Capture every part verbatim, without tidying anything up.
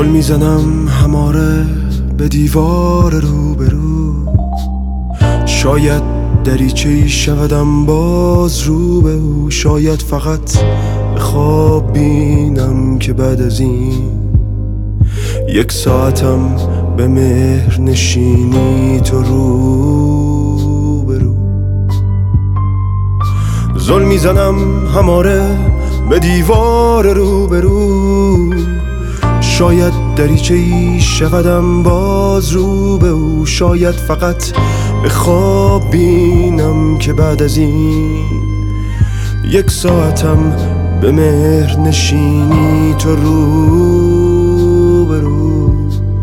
زل میزنم هماره به دیوار روبرو، شاید دریچه‌ای شودم باز رو به او. شاید فقط خواب بینم که بعد از این یک ساعتم به مهر نشینی تو رو به رو. زل میزنم هماره به دیوار رو به رو، شاید دریچه‌ای شودم باز رو به او. شاید فقط به خواب بینم که بعد از این یک ساعتم به مهر نشینی تو رو به رو.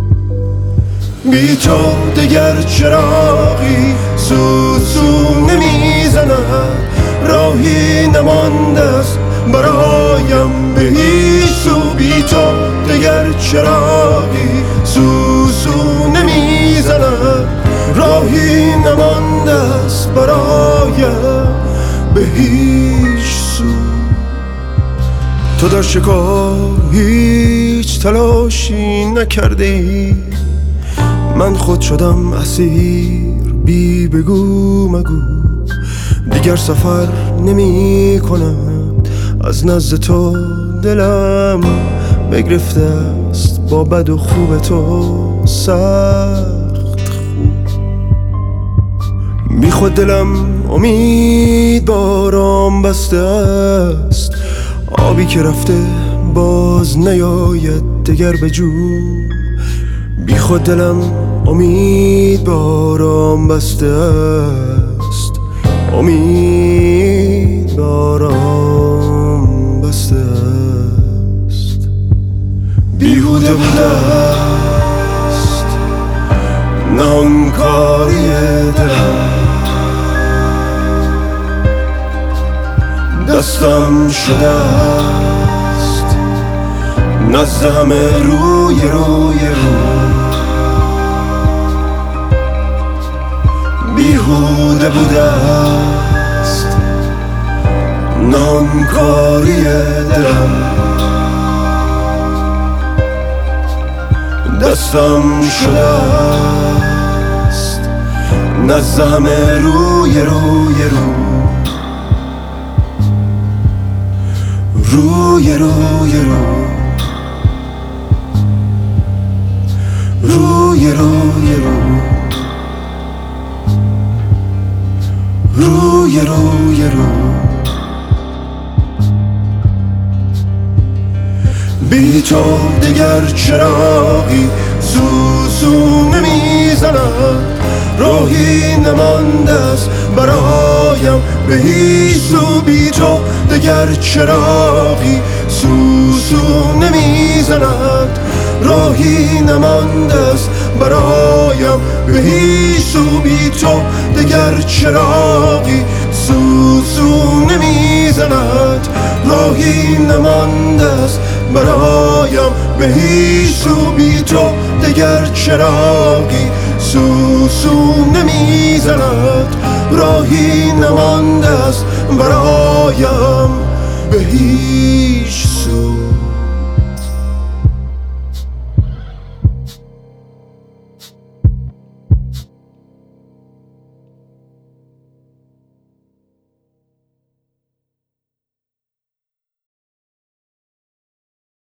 بی تو دگر چراغی سوسو نمیزند، راهی نمانده است برایم به هیچ سو. بی تو دگر چراغی سوسو نمیزند، راهی نمانده است برایم به هیچ سو. تو در شکار هیچ تلاشی نکرده ای، من خود شدم اسیر بی بگو مگو. دیگر سفر نمی کنم از نزد تو، دلم بگرفته است با بد و خوب تو سخت خوب. بی خود دلم امید بارام بسته است، آبی که رفته باز نیاید دگر به جو. بی خود دلم امید بارام بسته است، امید بارام بسته است. بیهوده بوده است نهانکاری دلم، دستم شده است نزد همه روی روی رو. بیهوده بوده است نهانکاری دلم، دستم شده است نزد همه روی روی رو. روی روی رو روی روی رو روی روی رو. بی تو دیگر چراغی سوسو نمیزند، راهی نمانده است برایم به هیچ سو. بی تو دیگر چراغی سوسو نمیزند، راهی نمانده است برایم به هیچ سو. بی تو دیگر چراغی سوسو نمیزند، راهی نمانده است برایم به هیچ سو. بی تو دیگر چراغی سوسو نمیزند، راهی نمانده است برایم به هیچ